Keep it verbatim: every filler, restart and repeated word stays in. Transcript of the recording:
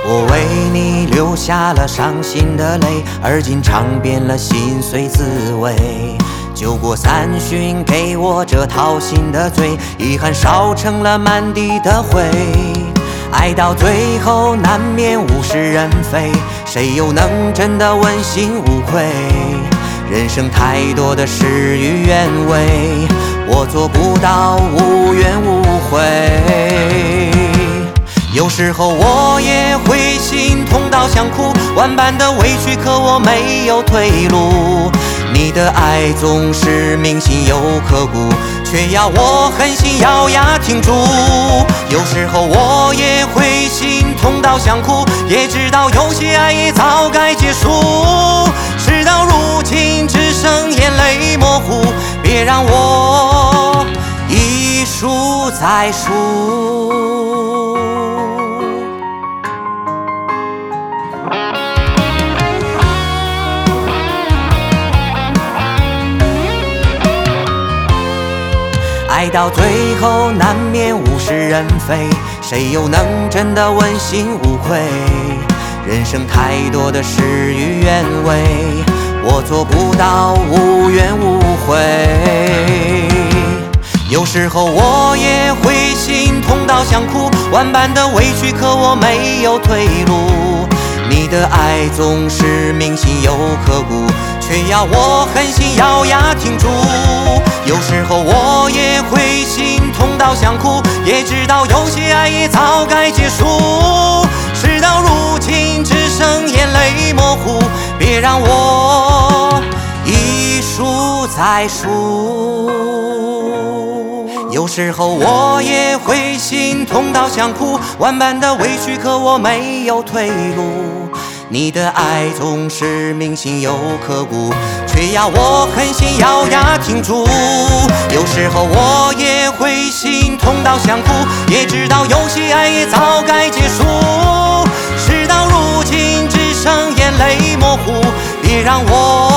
我为你流下了伤心的泪，而今尝遍了心碎滋味。酒过三巡，给我这掏心的醉，遗憾烧成了满地的灰。爱到最后难免物是人非，谁又能真的问心无愧？人生太多的事与愿违，我做不到无怨无悔。有时候我也会心痛到想哭，万般的委屈，可我没有退路。你的爱总是铭心又刻骨，却要我狠心咬牙挺住。有时候我也会心痛到想哭，也知道有些爱也早该结束。事到如今只剩眼泪模糊，别让我一数再数。爱到最后难免物是人非，谁又能真的问心无愧？人生太多的事与愿违，我做不到无怨无悔。有时候我也会心痛到想哭，万般的委屈，可我没有退路。你的爱总是铭心又刻骨，却要我狠心咬牙挺住。有时候我也会心痛到想哭，也知道有些爱也早该结束。事到如今只剩眼泪模糊，别让我一数再数。有时候我也会心痛到想哭，万般的委屈，可我没有退路。你的爱总是铭心又刻骨，却要我狠心咬牙挺住。有时候我也会心痛到想哭，也知道有些爱也早该结束。事到如今只剩眼泪模糊，别让我